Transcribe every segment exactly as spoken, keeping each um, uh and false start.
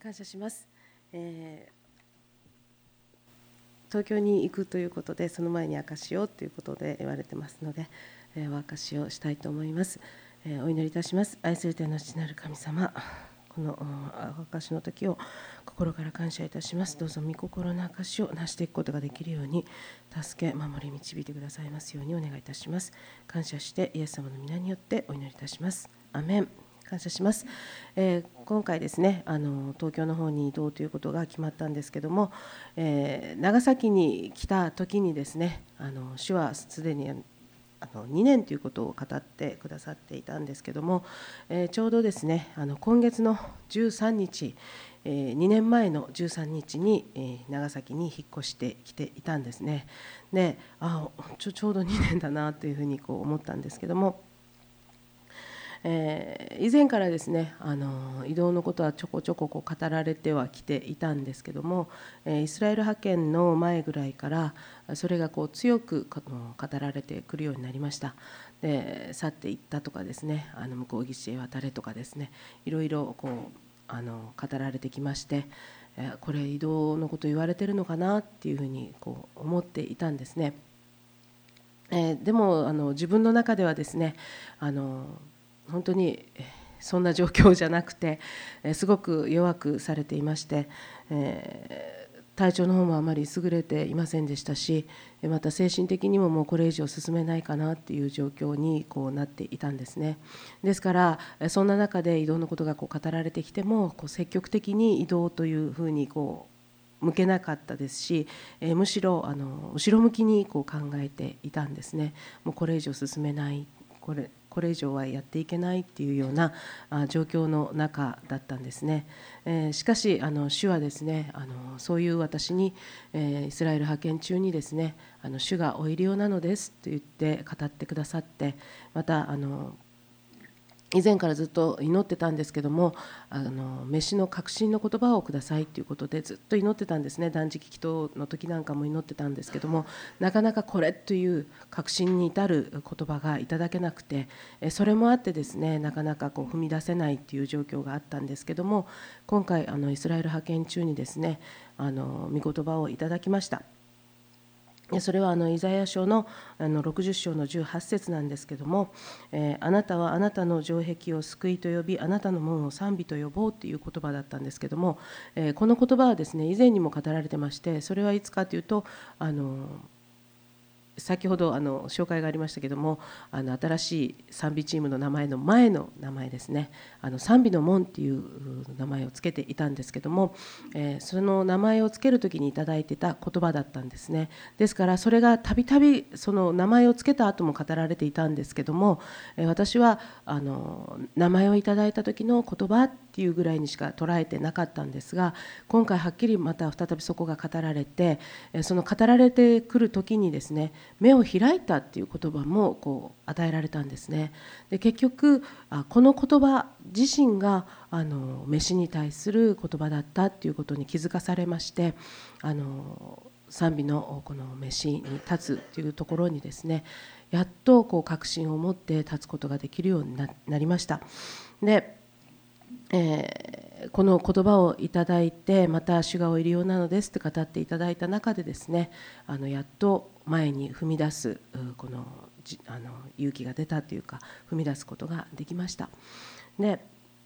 感謝します、えー、東京に行くということで、その前に証しをということで言われてますので、えー、お証しをしたいと思います、えー、お祈りいたします。愛する天の父なる神様、この証しの時を心から感謝いたします。どうぞ御心の証しを成していくことができるように助け守り導いてくださいますようにお願いいたします。感謝してイエス様の皆によってお祈りいたします。アメン。感謝します、えー、今回ですね、あの東京の方に移動ということが決まったんですけども、えー、長崎に来た時にですね、あの主はすでにあのにねんということを語ってくださっていたんですけども、えー、ちょうどですね、あの今月のじゅうさんにち、えー、にねんまえのじゅうさんにちに、えー、長崎に引っ越してきていたんですね。で、あちょ、ちょうどにねんだなというふうにこう思ったんですけども、えー、以前からですね、あの移動のことはちょこちょここう語られてはきていたんですけども、えー、イスラエル派遣の前ぐらいからそれがこう強く語られてくるようになりました。で、去っていったとかですね、あの向こう岸へ渡れとかですね、いろいろこうあの語られてきまして、えー、これ移動のこと言われてるのかなっていうふうにこう思っていたんですね。えー、でもあの自分の中ではですね、あの本当にそんな状況じゃなくて、すごく弱くされていまして、えー、体調の方もあまり優れていませんでしたし、また精神的にももうこれ以上進めないかなっていう状況にこうなっていたんですね。ですからそんな中で移動のことがこう語られてきても、こう積極的に移動というふうにこう向けなかったですし、えー、むしろあの後ろ向きにこう考えていたんですね。もうこれ以上進めない、これこれ以上はやっていけないっていうような状況の中だったんですね。えー、しかしあの主はですね、あのそういう私に、えー、イスラエル派遣中にですね、あの主がお入り用なのですと言って語ってくださって、またあの以前からずっと祈ってたんですけども、あの飯の確信の言葉をくださいということでずっと祈ってたんですね。断食祈祷の時なんかも祈ってたんですけども、なかなかこれという確信に至る言葉がいただけなくて、それもあってですね、なかなかこう踏み出せないという状況があったんですけども、今回あのイスラエル派遣中にですね、あの御言葉をいただきました。それはあのイザヤ書のあのろくじゅっ章のじゅうはち節なんですけども、えー、あなたはあなたの城壁を救いと呼び、あなたの門を賛美と呼ぼうという言葉だったんですけども、えー、この言葉はですね、以前にも語られてまして、それはいつかというと、あの先ほどあの紹介がありましたけども、あの新しい賛美チームの名前の前の名前ですね、あの賛美の門っていう名前をつけていたんですけども、えー、その名前をつけるときにいただいてた言葉だったんですね。ですからそれがたびたびその名前をつけた後も語られていたんですけども、えー、私はあの名前をいただいた時の言葉っていうぐらいにしか捉えてなかったんですが、今回はっきりまた再びそこが語られて、その語られてくる時にですね、目を開いたっていう言葉もこう与えられたんですね。で、結局この言葉自身があの飯に対する言葉だったっていうことに気づかされまして、あの賛美のこの飯に立つというところにですね、やっとこう確信を持って立つことができるようになりました。で、えー、この言葉をいただいて、また主がお入り用なのですと語っていただいた中でですね、あのやっと前に踏み出すこのあの勇気が出たというか、踏み出すことができました。で、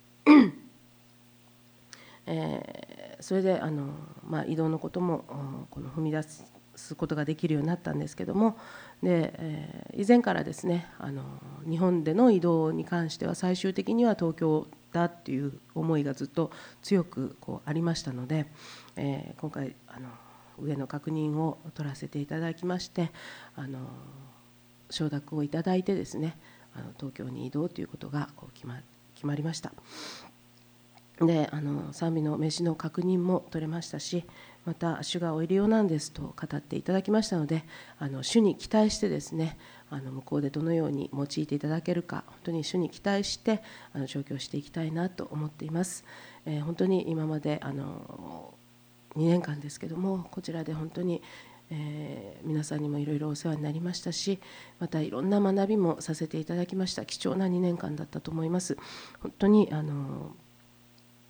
えー、それであの、まあ、移動のこともこの踏み出すことができるようになったんですけども、で、えー、以前からですね、あの日本での移動に関しては最終的には東京だっていう思いがずっと強くこうありましたので、えー、今回あの上の確認を取らせていただきまして、あの承諾をいただいてですね、あの東京に移動ということがこう決ま、決まりました。で、あの賛美の飯の確認も取れましたし、また主がお入り用なんですと語っていただきましたので、あの主に期待してですね、あの向こうでどのように用いていただけるか、本当に主に期待してあの上京していきたいなと思っています。えー、本当に今まであのにねんかんですけども、こちらで本当にえー、皆さんにもいろいろお世話になりましたし、またいろんな学びもさせていただきました。貴重なにねんかんだったと思います。本当にあの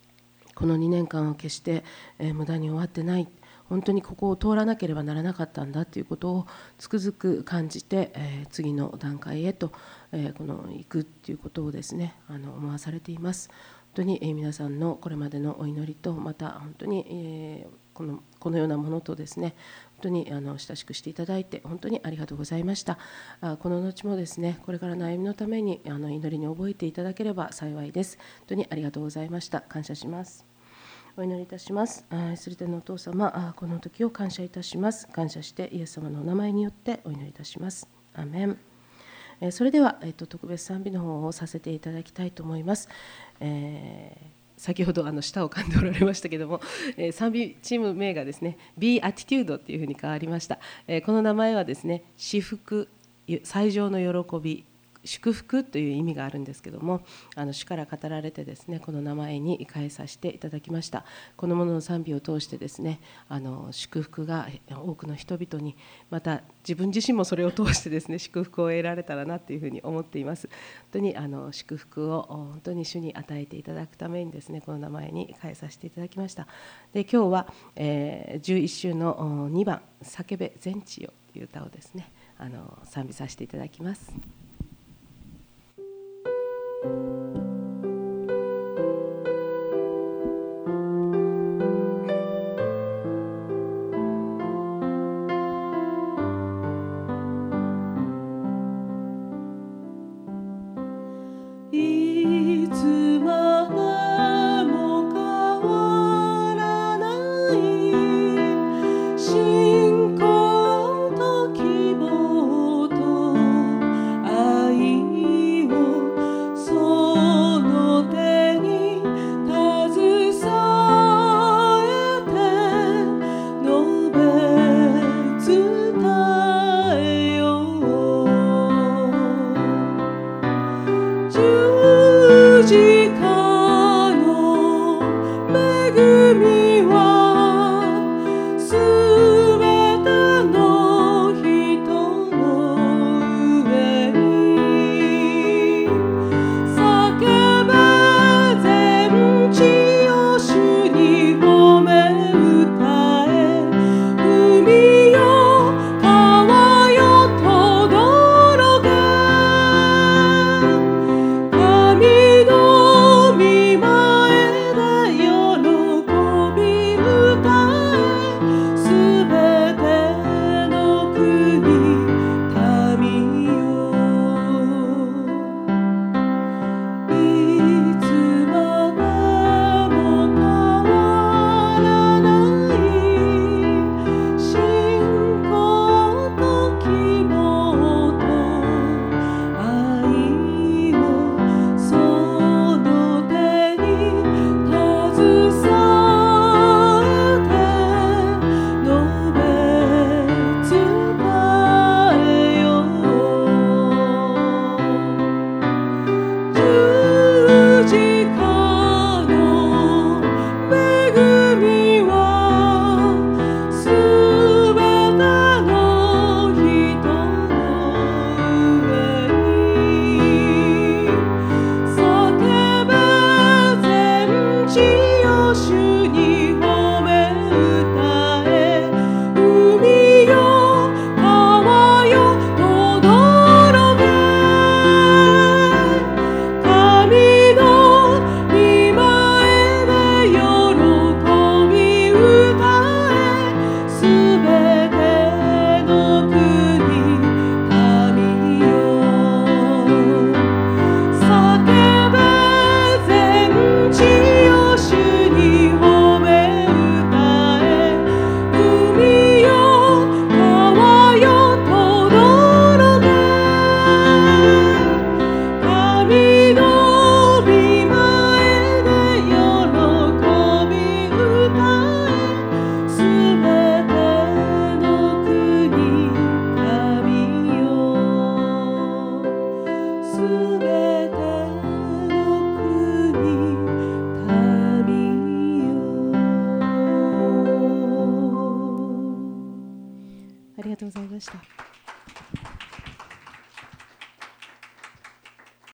このにねんかんは決して、えー、無駄に終わってない、本当にここを通らなければならなかったんだということをつくづく感じて、えー、次の段階へと、えー、この行くということをですね、あの思わされています。本当に、えー、皆さんのこれまでのお祈りと、また本当に、えー、このこのようなものとですね、本当にあの親しくしていただいて本当にありがとうございました。あこの後もですね、これからの歩みのためにあの祈りに覚えていただければ幸いです。本当にありがとうございました。感謝します。お祈りいたします。愛する天のお父様、この時を感謝いたします。感謝してイエス様のお名前によってお祈りいたします。アーメン。それでは、えっと、特別賛美の方をさせていただきたいと思います。えー、先ほどあの舌を噛んでおられましたけども、えー、賛美チーム名がですね Be Attitude というふうに変わりました。えー、この名前はですね、至福、最上の喜び、祝福という意味があるんですけども、あの主から語られてですね、この名前に変えさせていただきました。このものの賛美を通してですね、あの祝福が多くの人々に、また自分自身もそれを通してですね、祝福を得られたらなというふうに思っています。本当にあの祝福を本当に主に与えていただくためにですね、この名前に変えさせていただきました。で、今日は、えー、じゅういっ週のにばん「叫べ全地よ」という歌をですね、あの賛美させていただきます。ありがとうございました。